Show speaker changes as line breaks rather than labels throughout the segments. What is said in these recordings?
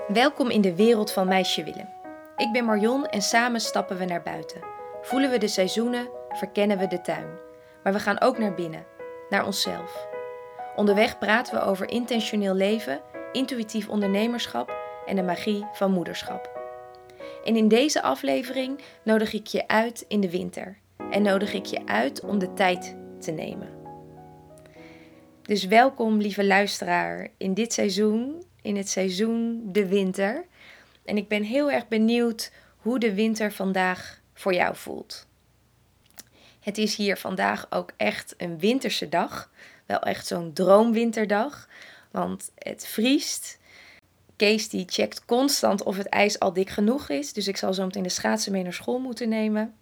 Welkom in de wereld van Meisje Willem. Ik ben Marion en samen stappen we naar buiten. Voelen we de seizoenen, verkennen we de tuin. Maar we gaan ook naar binnen, naar onszelf. Onderweg praten we over intentioneel leven, intuïtief ondernemerschap en de magie van moederschap. En in deze aflevering nodig ik je uit in de winter. En nodig ik je uit om de tijd te nemen. Dus welkom, lieve luisteraar, in dit seizoen, in het seizoen de winter. En ik ben heel erg benieuwd hoe de winter vandaag voor jou voelt. Het is hier vandaag ook echt een winterse dag. Wel echt zo'n droomwinterdag, want het vriest. Kees die checkt constant of het ijs al dik genoeg is. Dus ik zal zo meteen de schaatsen mee naar school moeten nemen.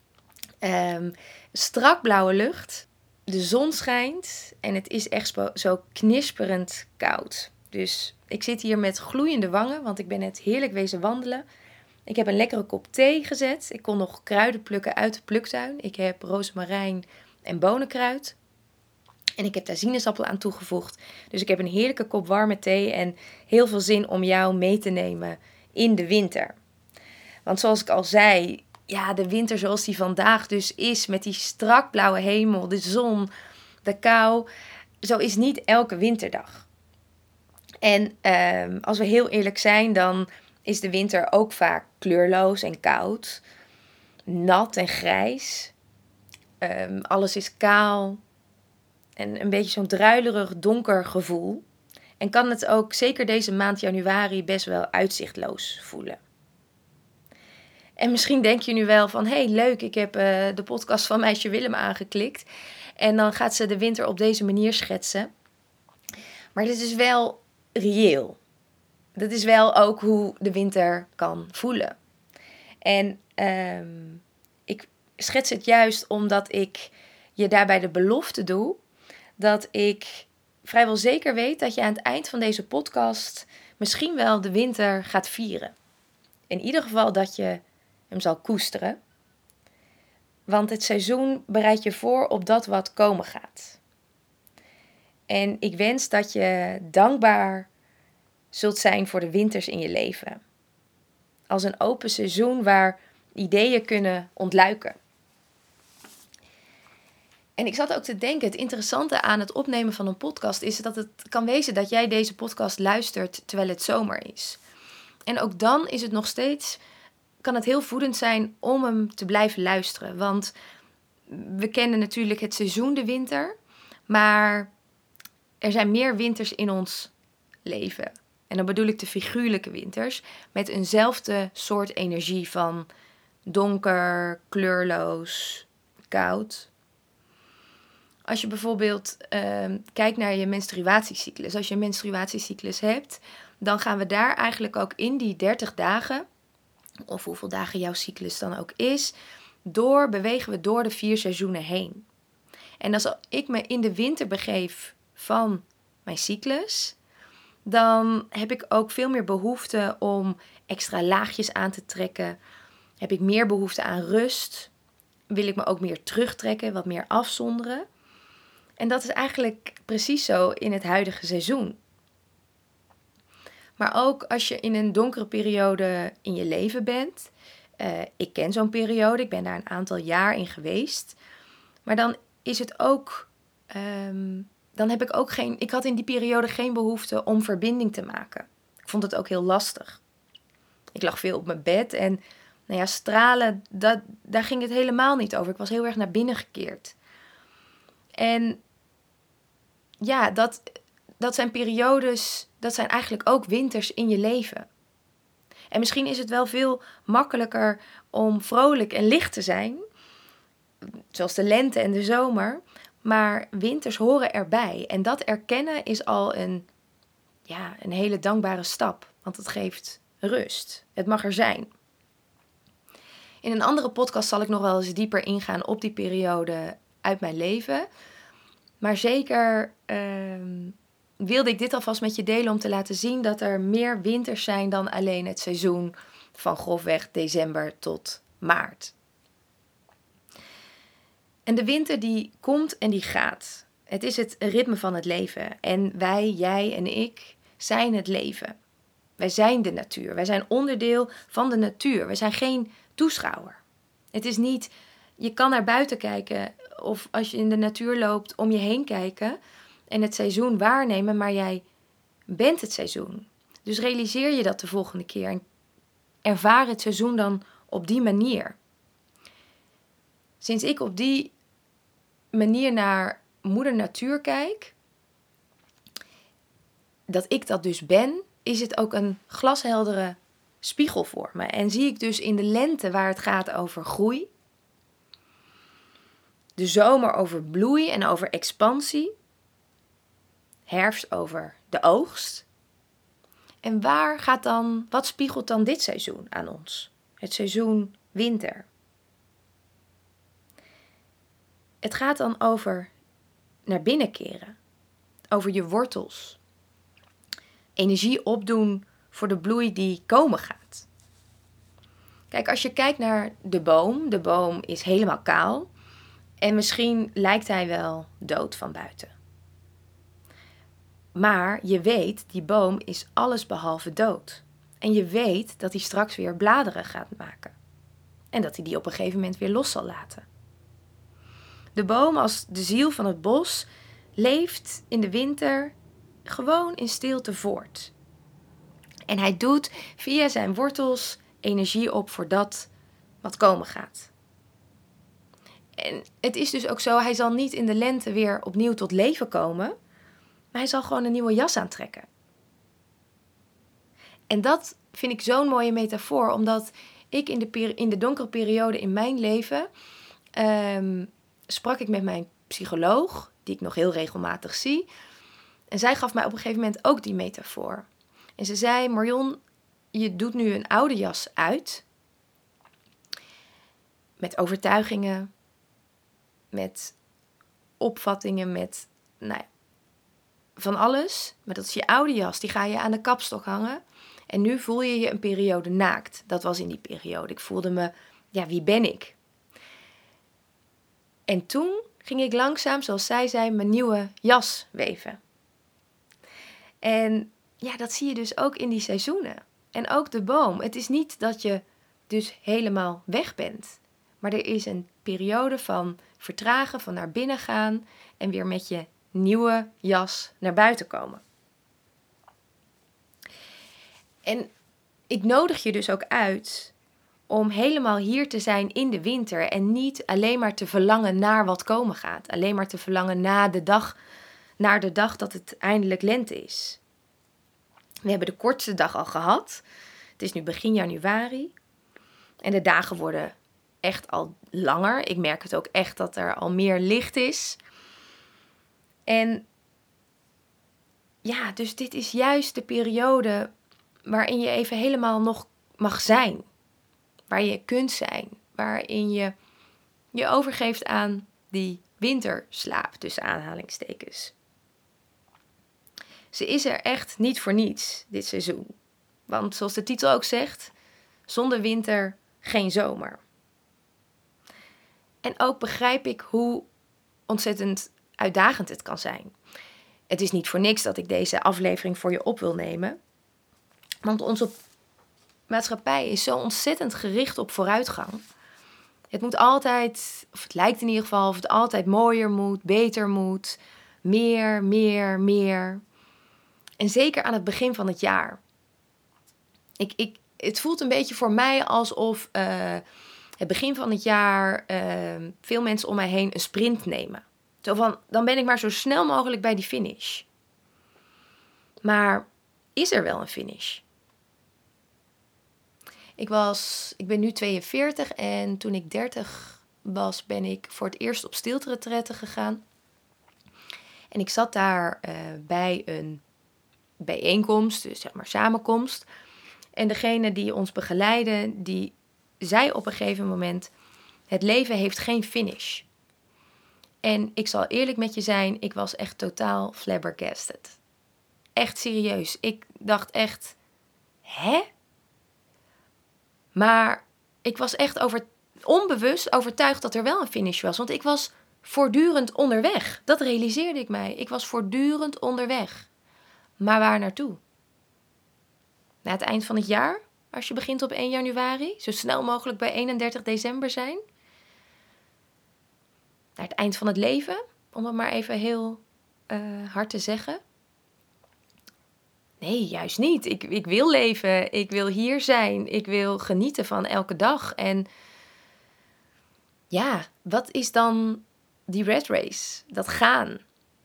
Strak blauwe lucht. De zon schijnt en het is echt zo knisperend koud. Dus ik zit hier met gloeiende wangen, want ik ben net heerlijk wezen wandelen. Ik heb een lekkere kop thee gezet. Ik kon nog kruiden plukken uit de pluktuin. Ik heb rozemarijn en bonenkruid. En ik heb daar sinaasappel aan toegevoegd. Dus ik heb een heerlijke kop warme thee en heel veel zin om jou mee te nemen in de winter. Want zoals ik al zei, ja, de winter zoals die vandaag dus is, met die strak blauwe hemel, de zon, de kou, zo is niet elke winterdag. En als we heel eerlijk zijn, dan is de winter ook vaak kleurloos en koud, nat en grijs. Alles is kaal en een beetje zo'n druilerig, donker gevoel. En kan het ook, zeker deze maand januari, best wel uitzichtloos voelen. En misschien denk je nu wel van, hey, leuk, ik heb de podcast van Meisje Willem aangeklikt. En dan gaat ze de winter op deze manier schetsen. Maar dit is wel reëel. Dat is wel ook hoe de winter kan voelen. En ik schets het juist omdat ik je daarbij de belofte doe dat ik vrijwel zeker weet dat je aan het eind van deze podcast misschien wel de winter gaat vieren. In ieder geval dat je hem zal koesteren. Want het seizoen bereidt je voor op dat wat komen gaat. En ik wens dat je dankbaar zult zijn voor de winters in je leven. Als een open seizoen waar ideeën kunnen ontluiken. En ik zat ook te denken, het interessante aan het opnemen van een podcast is dat het kan wezen dat jij deze podcast luistert terwijl het zomer is. En ook dan is het nog steeds, kan het heel voedend zijn om hem te blijven luisteren. Want we kennen natuurlijk het seizoen de winter, maar er zijn meer winters in ons leven. En dan bedoel ik de figuurlijke winters met eenzelfde soort energie van donker, kleurloos, koud. Als je bijvoorbeeld kijkt naar je menstruatiecyclus. Als je een menstruatiecyclus hebt, dan gaan we daar eigenlijk ook in die 30 dagen, of hoeveel dagen jouw cyclus dan ook is, bewegen we door de 4 seizoenen heen. En als ik me in de winter begeef van mijn cyclus, dan heb ik ook veel meer behoefte om extra laagjes aan te trekken. Heb ik meer behoefte aan rust. Wil ik me ook meer terugtrekken, wat meer afzonderen. En dat is eigenlijk precies zo in het huidige seizoen. Maar ook als je in een donkere periode in je leven bent. Ik ken zo'n periode, ik ben daar een aantal jaar in geweest. Maar dan is het ook, dan heb ik ook ik had in die periode geen behoefte om verbinding te maken. Ik vond het ook heel lastig. Ik lag veel op mijn bed en stralen, daar ging het helemaal niet over. Ik was heel erg naar binnen gekeerd. En ja, dat zijn periodes, dat zijn eigenlijk ook winters in je leven. En misschien is het wel veel makkelijker om vrolijk en licht te zijn, zoals de lente en de zomer. Maar winters horen erbij. En dat erkennen is al een hele dankbare stap. Want het geeft rust. Het mag er zijn. In een andere podcast zal ik nog wel eens dieper ingaan op die periode uit mijn leven. Maar zeker wilde ik dit alvast met je delen om te laten zien dat er meer winters zijn dan alleen het seizoen van grofweg december tot maart. En de winter die komt en die gaat. Het is het ritme van het leven. En wij, jij en ik, zijn het leven. Wij zijn de natuur. Wij zijn onderdeel van de natuur. We zijn geen toeschouwer. Het is niet, je kan naar buiten kijken of als je in de natuur loopt om je heen kijken en het seizoen waarnemen, maar jij bent het seizoen. Dus realiseer je dat de volgende keer en ervaar het seizoen dan op die manier. Sinds ik op die manier naar moeder natuur kijk, dat ik dat dus ben, is het ook een glasheldere spiegel voor me. En zie ik dus in de lente waar het gaat over groei, de zomer over bloei en over expansie, herfst over de oogst. En wat spiegelt dan dit seizoen aan ons? Het seizoen winter. Het gaat dan over naar binnen keren, over je wortels. Energie opdoen voor de bloei die komen gaat. Kijk, als je kijkt naar de boom is helemaal kaal en misschien lijkt hij wel dood van buiten. Maar je weet, die boom is alles behalve dood. En je weet dat hij straks weer bladeren gaat maken. En dat hij die op een gegeven moment weer los zal laten. De boom als de ziel van het bos leeft in de winter gewoon in stilte voort. En hij doet via zijn wortels energie op voor dat wat komen gaat. En het is dus ook zo, hij zal niet in de lente weer opnieuw tot leven komen, maar hij zal gewoon een nieuwe jas aantrekken. En dat vind ik zo'n mooie metafoor, omdat ik in de donkere periode in mijn leven sprak ik met mijn psycholoog, die ik nog heel regelmatig zie. En zij gaf mij op een gegeven moment ook die metafoor. En ze zei, Marion, je doet nu een oude jas uit. Met overtuigingen, met opvattingen, met van alles. Maar dat is je oude jas, die ga je aan de kapstok hangen. En nu voel je je een periode naakt. Dat was in die periode. Ik voelde me, wie ben ik? En toen ging ik langzaam, zoals zij zei, mijn nieuwe jas weven. En dat zie je dus ook in die seizoenen. En ook de boom. Het is niet dat je dus helemaal weg bent. Maar er is een periode van vertragen, van naar binnen gaan en weer met je nieuwe jas naar buiten komen. En ik nodig je dus ook uit om helemaal hier te zijn in de winter en niet alleen maar te verlangen naar wat komen gaat. Alleen maar te verlangen naar de dag dat het eindelijk lente is. We hebben de kortste dag al gehad. Het is nu begin januari. En de dagen worden echt al langer. Ik merk het ook echt dat er al meer licht is. En dus dit is juist de periode waarin je even helemaal nog mag zijn. Waar je kunt zijn. Waarin je je overgeeft aan die winterslaap, tussen aanhalingstekens. Ze is er echt niet voor niets, dit seizoen. Want zoals de titel ook zegt, zonder winter geen zomer. En ook begrijp ik hoe ontzettend uitdagend het kan zijn. Het is niet voor niks dat ik deze aflevering voor je op wil nemen. Want onze maatschappij is zo ontzettend gericht op vooruitgang. Het moet altijd, of het lijkt in ieder geval, of het altijd mooier moet, beter moet. Meer, meer, meer. En zeker aan het begin van het jaar. Het voelt een beetje voor mij alsof het begin van het jaar veel mensen om mij heen een sprint nemen. Zo van, dan ben ik maar zo snel mogelijk bij die finish. Maar is er wel een finish? Ik ben nu 42 en toen ik 30 was, ben ik voor het eerst op stilte-retretten gegaan. En ik zat daar bij een bijeenkomst, dus zeg maar samenkomst. En degene die ons begeleidde, die zei op een gegeven moment, het leven heeft geen finish. En ik zal eerlijk met je zijn, ik was echt totaal flabbergasted. Echt serieus. Ik dacht echt, hè? Maar ik was echt onbewust overtuigd dat er wel een finish was. Want ik was voortdurend onderweg. Dat realiseerde ik mij. Ik was voortdurend onderweg. Maar waar naartoe? Na het eind van het jaar, als je begint op 1 januari, zo snel mogelijk bij 31 december zijn. Naar het eind van het leven, om het maar even heel hard te zeggen. Nee, juist niet. Ik wil leven, ik wil hier zijn, ik wil genieten van elke dag. En ja, wat is dan die rat race? Dat gaan.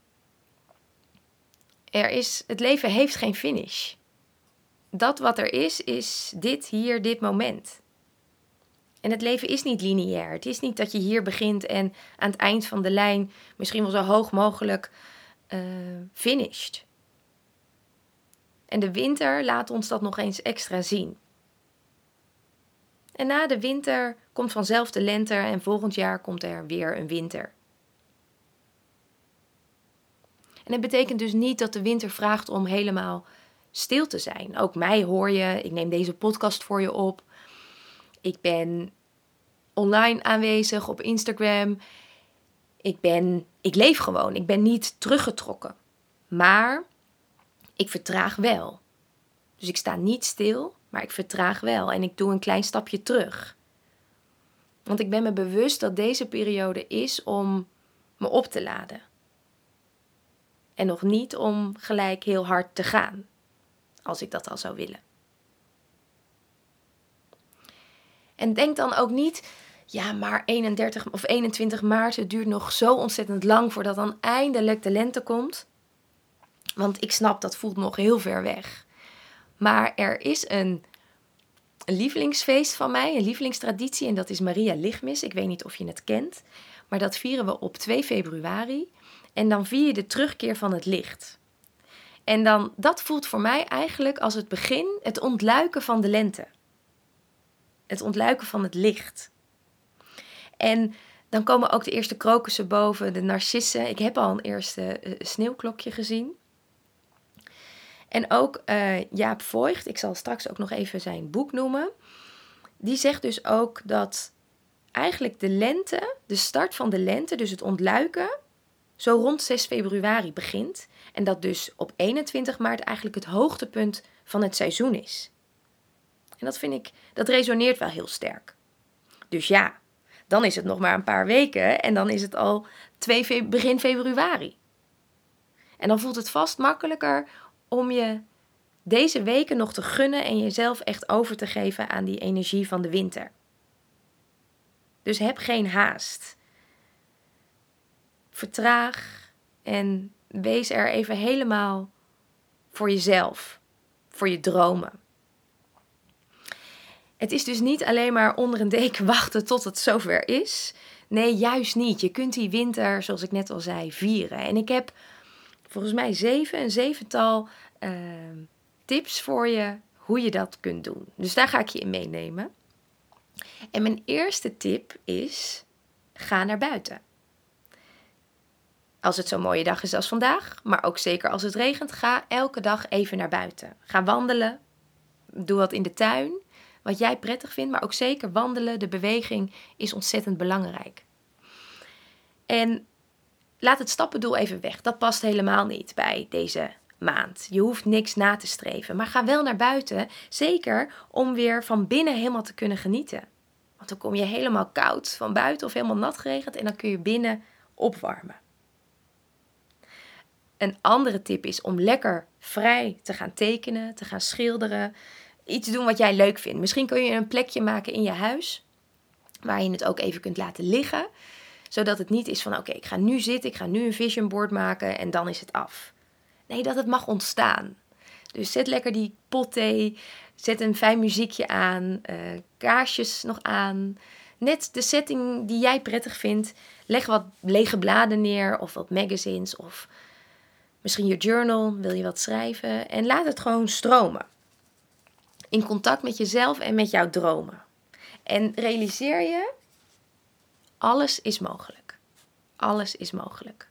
Het leven heeft geen finish. Dat wat er is dit, hier, dit moment. En het leven is niet lineair. Het is niet dat je hier begint en aan het eind van de lijn misschien wel zo hoog mogelijk finisht. En de winter laat ons dat nog eens extra zien. En na de winter komt vanzelf de lente en volgend jaar komt er weer een winter. En het betekent dus niet dat de winter vraagt om helemaal stil te zijn. Ook mij hoor je, ik neem deze podcast voor je op. Ik ben online aanwezig op Instagram. Ik leef gewoon, ik ben niet teruggetrokken. Maar ik vertraag wel. Dus ik sta niet stil, maar ik vertraag wel. En ik doe een klein stapje terug. Want ik ben me bewust dat deze periode is om me op te laden. En nog niet om gelijk heel hard te gaan. Als ik dat al zou willen. En denk dan ook niet, ja, maar 31 of 21 maart, het duurt nog zo ontzettend lang voordat dan eindelijk de lente komt. Want ik snap, dat voelt nog heel ver weg. Maar er is een lievelingsfeest van mij, een lievelingstraditie, en dat is Maria Lichtmis. Ik weet niet of je het kent, maar dat vieren we op 2 februari. En dan vier je de terugkeer van het licht. En dan, dat voelt voor mij eigenlijk als het begin, het ontluiken van de lente. Het ontluiken van het licht. En dan komen ook de eerste krokussen boven, de narcissen. Ik heb al een eerste sneeuwklokje gezien. En ook Jaap Voigt, ik zal straks ook nog even zijn boek noemen. Die zegt dus ook dat eigenlijk de lente, de start van de lente, dus het ontluiken, zo rond 6 februari begint. En dat dus op 21 maart eigenlijk het hoogtepunt van het seizoen is. En dat resoneert wel heel sterk. Dus ja, dan is het nog maar een paar weken en dan is het al begin februari. En dan voelt het vast makkelijker om je deze weken nog te gunnen en jezelf echt over te geven aan die energie van de winter. Dus heb geen haast. Vertraag en wees er even helemaal voor jezelf, voor je dromen. Het is dus niet alleen maar onder een deken wachten tot het zover is. Nee, juist niet. Je kunt die winter, zoals ik net al zei, vieren. En ik heb volgens mij een zevental tips voor je hoe je dat kunt doen. Dus daar ga ik je in meenemen. En mijn eerste tip is, ga naar buiten. Als het zo'n mooie dag is als vandaag, maar ook zeker als het regent, ga elke dag even naar buiten. Ga wandelen, doe wat in de tuin, wat jij prettig vindt, maar ook zeker wandelen, de beweging is ontzettend belangrijk. En laat het stappendoel even weg, dat past helemaal niet bij deze maand. Je hoeft niks na te streven, maar ga wel naar buiten, zeker om weer van binnen helemaal te kunnen genieten. Want dan kom je helemaal koud van buiten of helemaal nat geregend en dan kun je binnen opwarmen. Een andere tip is om lekker vrij te gaan tekenen, te gaan schilderen. Iets doen wat jij leuk vindt. Misschien kun je een plekje maken in je huis waar je het ook even kunt laten liggen. Zodat het niet is van oké, ik ga nu zitten, ik ga nu een vision board maken en dan is het af. Nee, dat het mag ontstaan. Dus zet lekker die pot thee, zet een fijn muziekje aan, kaarsjes nog aan. Net de setting die jij prettig vindt. Leg wat lege bladen neer of wat magazines of misschien je journal, wil je wat schrijven. En laat het gewoon stromen. In contact met jezelf en met jouw dromen. En realiseer je, alles is mogelijk. Alles is mogelijk.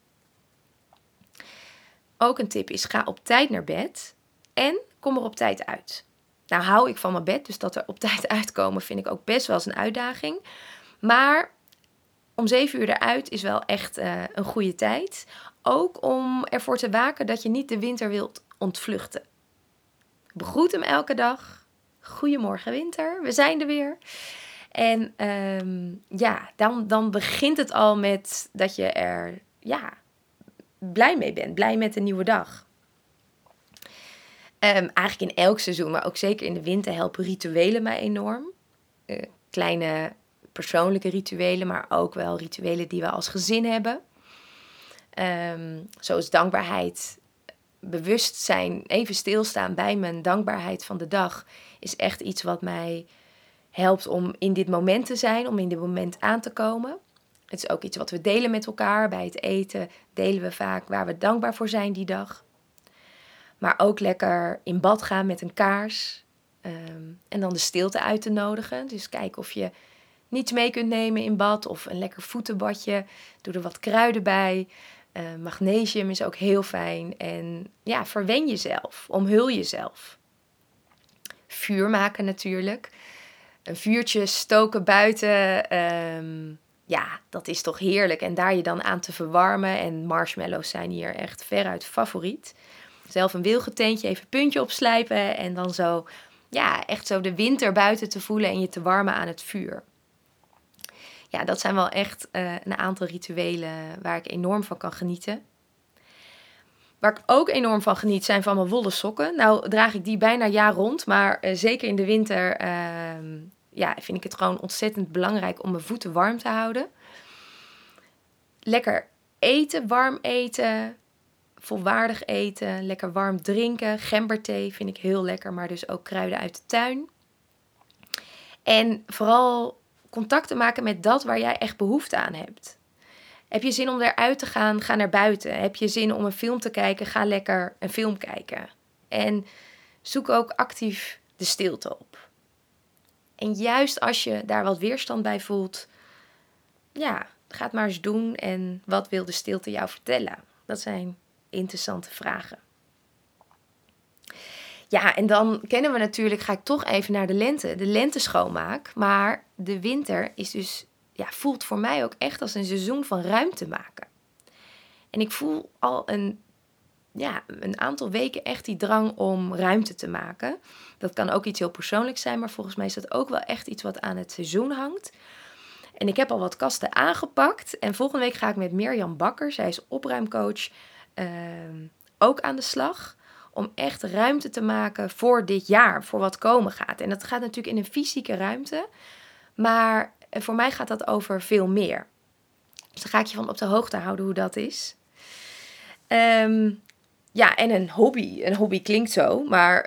Ook een tip is, ga op tijd naar bed en kom er op tijd uit. Nou hou ik van mijn bed, dus dat er op tijd uitkomen vind ik ook best wel eens een uitdaging. Maar om 7 uur eruit is wel echt een goede tijd. Ook om ervoor te waken dat je niet de winter wilt ontvluchten. Begroet hem elke dag. Goedemorgen winter, we zijn er weer. En dan begint het al met dat je er blij mee bent. Blij met een nieuwe dag. Eigenlijk in elk seizoen, maar ook zeker in de winter helpen rituelen mij enorm. Kleine persoonlijke rituelen, maar ook wel rituelen die we als gezin hebben. Zoals dankbaarheid, bewustzijn, even stilstaan bij mijn dankbaarheid van de dag is echt iets wat mij helpt om in dit moment te zijn, om in dit moment aan te komen. Het is ook iets wat we delen met elkaar. Bij het eten delen we vaak waar we dankbaar voor zijn die dag. Maar ook lekker in bad gaan met een kaars. En dan de stilte uit te nodigen. Dus kijk of je niets mee kunt nemen in bad. Of een lekker voetenbadje. Doe er wat kruiden bij. Magnesium is ook heel fijn. En ja, verwen jezelf. Omhul jezelf. Vuur maken natuurlijk. Een vuurtje stoken buiten. Dat is toch heerlijk. En daar je dan aan te verwarmen. En marshmallows zijn hier echt veruit favoriet. Zelf een wilgetentje, even puntje opslijpen. En dan zo, echt zo de winter buiten te voelen en je te warmen aan het vuur. Ja, dat zijn wel echt een aantal rituelen waar ik enorm van kan genieten. Waar ik ook enorm van geniet zijn van mijn wollen sokken. Nou draag ik die bijna jaar rond, maar zeker in de winter vind ik het gewoon ontzettend belangrijk om mijn voeten warm te houden. Lekker eten, warm eten, volwaardig eten, lekker warm drinken. Gemberthee vind ik heel lekker, maar dus ook kruiden uit de tuin. En vooral contact te maken met dat waar jij echt behoefte aan hebt. Heb je zin om eruit te gaan, ga naar buiten. Heb je zin om een film te kijken, ga lekker een film kijken. En zoek ook actief de stilte op. En juist als je daar wat weerstand bij voelt, ga het maar eens doen. En wat wil de stilte jou vertellen? Dat zijn interessante vragen. Ja, en dan kennen we natuurlijk, ga ik toch even naar de lente schoonmaak. Maar de winter is dus, voelt voor mij ook echt als een seizoen van ruimte maken. En ik voel al een aantal weken echt die drang om ruimte te maken. Dat kan ook iets heel persoonlijks zijn, maar volgens mij is dat ook wel echt iets wat aan het seizoen hangt. En ik heb al wat kasten aangepakt. En volgende week ga ik met Mirjam Bakker, zij is opruimcoach, ook aan de slag. Om echt ruimte te maken voor dit jaar, voor wat komen gaat. En dat gaat natuurlijk in een fysieke ruimte. Maar voor mij gaat dat over veel meer. Dus daar ga ik je van op de hoogte houden hoe dat is. En een hobby. Een hobby klinkt zo, maar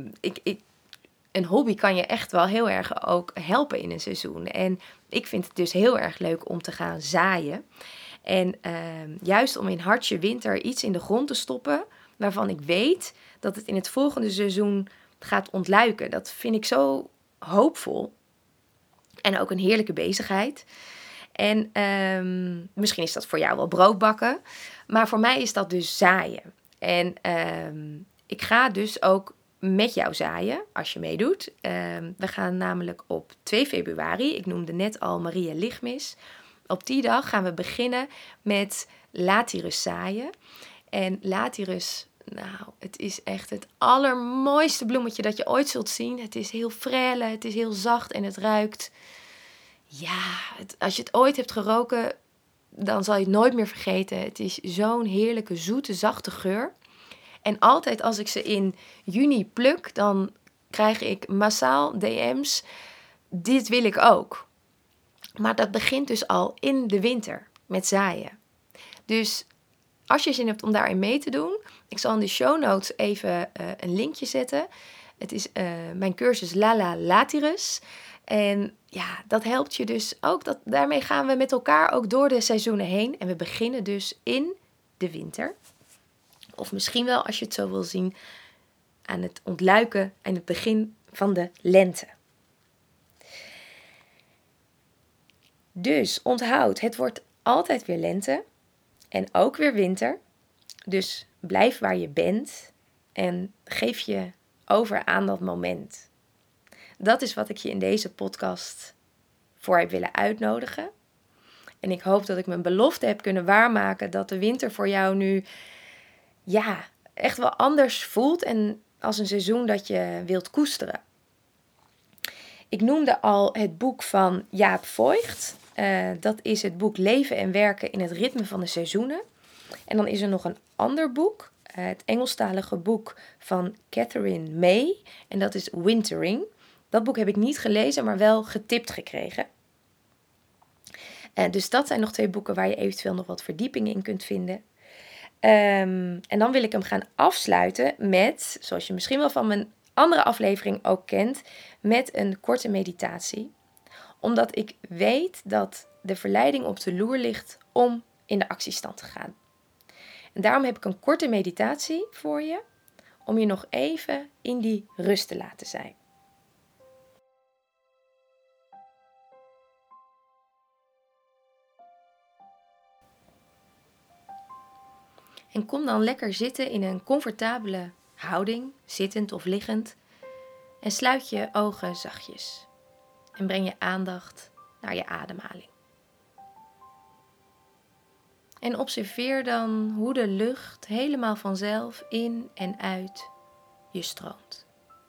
een hobby kan je echt wel heel erg ook helpen in een seizoen. En ik vind het dus heel erg leuk om te gaan zaaien. En juist om in hartje winter iets in de grond te stoppen waarvan ik weet dat het in het volgende seizoen gaat ontluiken. Dat vind ik zo hoopvol. En ook een heerlijke bezigheid. En misschien is dat voor jou wel brood bakken. Maar voor mij is dat dus zaaien. En ik ga dus ook met jou zaaien, als je meedoet. We gaan namelijk op 2 februari, ik noemde net al Maria Lichtmis. Op die dag gaan we beginnen met Lathyrus zaaien. En Lathyrus, het is echt het allermooiste bloemetje dat je ooit zult zien. Het is heel frêle, het is heel zacht en het ruikt. Ja, als je het ooit hebt geroken, dan zal je het nooit meer vergeten. Het is zo'n heerlijke, zoete, zachte geur. En altijd als ik ze in juni pluk, dan krijg ik massaal DM's. Dit wil ik ook. Maar dat begint dus al in de winter met zaaien. Dus als je zin hebt om daarin mee te doen, ik zal in de show notes even een linkje zetten. Het is mijn cursus Lala Lathyrus. En dat helpt je dus ook. Daarmee gaan we met elkaar ook door de seizoenen heen. En we beginnen dus in de winter. Of misschien wel, als je het zo wil zien, aan het ontluiken en het begin van de lente. Dus onthoud, het wordt altijd weer lente en ook weer winter. Dus blijf waar je bent en geef je over aan dat moment. Dat is wat ik je in deze podcast voor heb willen uitnodigen. En ik hoop dat ik mijn belofte heb kunnen waarmaken dat de winter voor jou nu echt wel anders voelt. En als een seizoen dat je wilt koesteren. Ik noemde al het boek van Jaap Voigt. Dat is het boek Leven en werken in het ritme van de seizoenen. En dan is er nog een ander boek, het Engelstalige boek van Catherine May. En dat is Wintering. Dat boek heb ik niet gelezen, maar wel getipt gekregen. Dus dat zijn nog 2 boeken waar je eventueel nog wat verdieping in kunt vinden. En dan wil ik hem gaan afsluiten met, zoals je misschien wel van mijn andere aflevering ook kent, met een korte meditatie. Omdat ik weet dat de verleiding op de loer ligt om in de actiestand te gaan. En daarom heb ik een korte meditatie voor je, om je nog even in die rust te laten zijn. En kom dan lekker zitten in een comfortabele houding, zittend of liggend. En sluit je ogen zachtjes. En breng je aandacht naar je ademhaling. En observeer dan hoe de lucht helemaal vanzelf in en uit je stroomt.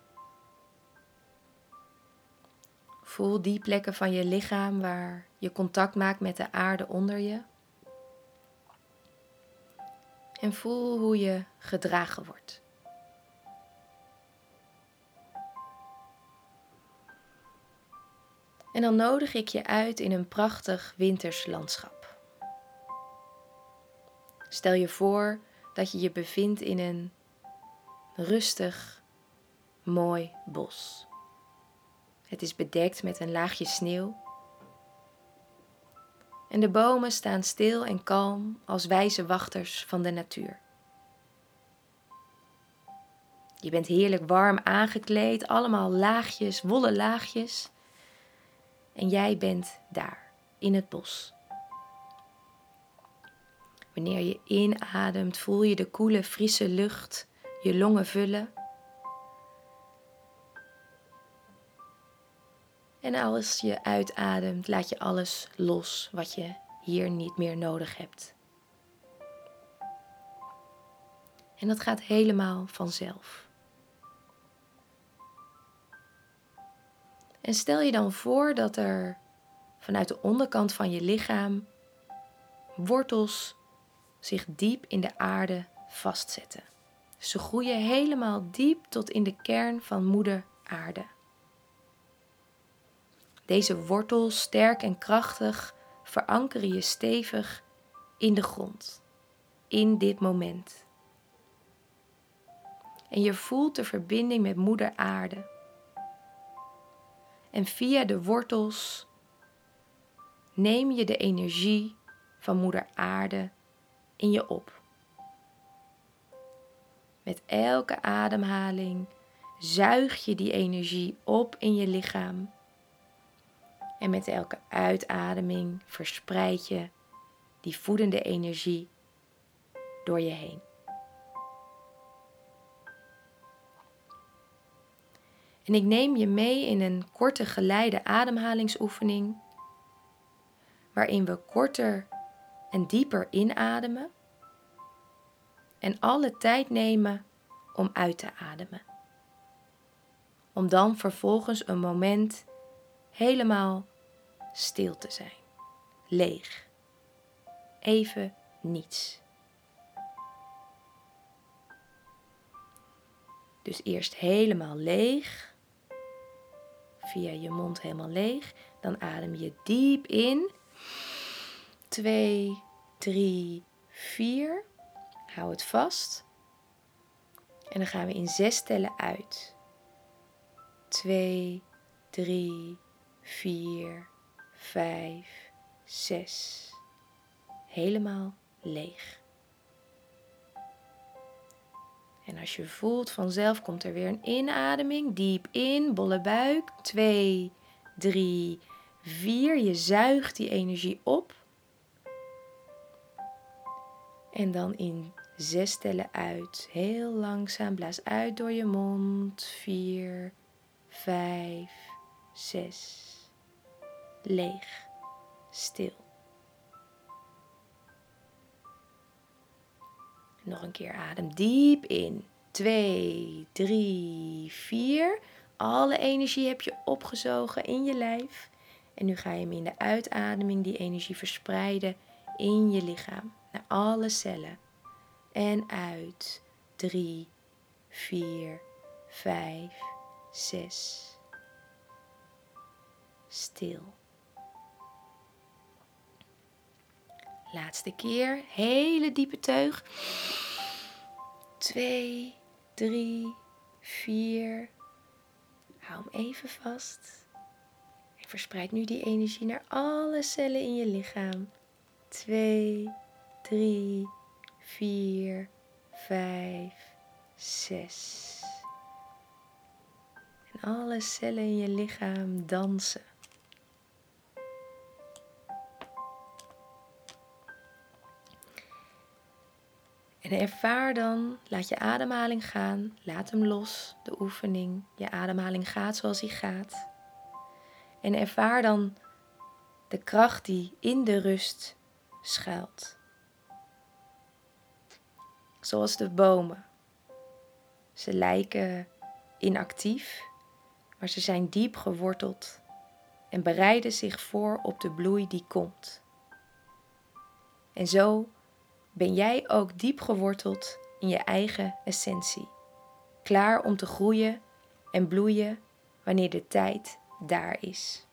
Voel die plekken van je lichaam waar je contact maakt met de aarde onder je. En voel hoe je gedragen wordt. En dan nodig ik je uit in een prachtig winters landschap. Stel je voor dat je je bevindt in een rustig, mooi bos. Het is bedekt met een laagje sneeuw. En de bomen staan stil en kalm als wijze wachters van de natuur. Je bent heerlijk warm aangekleed, allemaal laagjes, wollen laagjes. En jij bent daar, in het bos. Wanneer je inademt, voel je de koele, frisse lucht je longen vullen. En als je uitademt, laat je alles los wat je hier niet meer nodig hebt. En dat gaat helemaal vanzelf. En stel je dan voor dat er vanuit de onderkant van je lichaam wortels zich diep in de aarde vastzetten. Ze groeien helemaal diep tot in de kern van moeder aarde. Deze wortels, sterk en krachtig, verankeren je stevig in de grond, in dit moment. En je voelt de verbinding met moeder aarde. En via de wortels neem je de energie van moeder aarde in je op. Met elke ademhaling zuig je die energie op in je lichaam. En met elke uitademing verspreid je die voedende energie door je heen. En ik neem je mee in een korte geleide ademhalingsoefening, waarin we korter en dieper inademen en alle tijd nemen om uit te ademen. Om dan vervolgens een moment helemaal stil te zijn, leeg, even niets. Dus eerst helemaal leeg, via je mond helemaal leeg. Dan adem je diep in. 2, 3, 4. Hou het vast. En dan gaan we in 6 tellen uit. 2, 3, 4, 5, 6. Helemaal leeg. En als je voelt, vanzelf komt er weer een inademing. Diep in, bolle buik. 2, 3, 4. Je zuigt die energie op. En dan in 6 tellen uit. Heel langzaam, blaas uit door je mond. 4, 5, 6. Leeg, stil. Nog een keer adem diep in. 2, 3, 4. Alle energie heb je opgezogen in je lijf. En nu ga je hem in de uitademing die energie verspreiden in je lichaam. Naar alle cellen. En uit. 3, 4, 5, 6. Stil. Laatste keer. Hele diepe teug. 2, 3, 4. Hou hem even vast. En verspreid nu die energie naar alle cellen in je lichaam. 2, 3, 4, 5, 6. En alle cellen in je lichaam dansen. En ervaar dan, laat je ademhaling gaan, laat hem los, de oefening. Je ademhaling gaat zoals hij gaat. En ervaar dan de kracht die in de rust schuilt. Zoals de bomen. Ze lijken inactief, maar ze zijn diep geworteld en bereiden zich voor op de bloei die komt. En zo ben jij ook diep geworteld in je eigen essentie. Klaar om te groeien en bloeien wanneer de tijd daar is.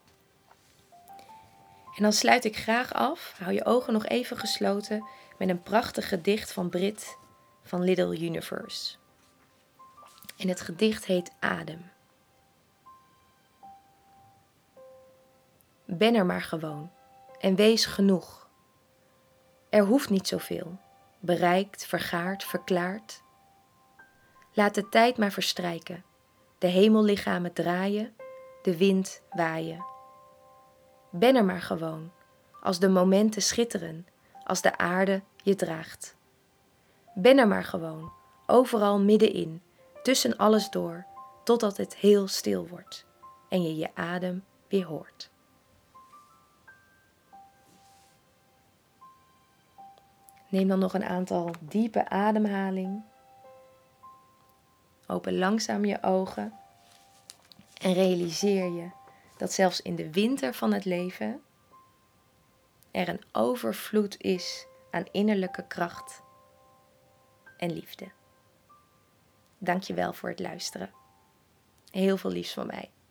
En dan sluit ik graag af, hou je ogen nog even gesloten, met een prachtig gedicht van Brit van Little Universe. En het gedicht heet Adem. Ben er maar gewoon en wees genoeg. Er hoeft niet zoveel, bereikt, vergaard, verklaard. Laat de tijd maar verstrijken, de hemellichamen draaien, de wind waaien. Ben er maar gewoon, als de momenten schitteren, als de aarde je draagt. Ben er maar gewoon, overal middenin, tussen alles door, totdat het heel stil wordt en je je adem weer hoort. Neem dan nog een aantal diepe ademhaling. Open langzaam je ogen en realiseer je dat zelfs in de winter van het leven er een overvloed is aan innerlijke kracht en liefde. Dank je wel voor het luisteren. Heel veel liefs van mij.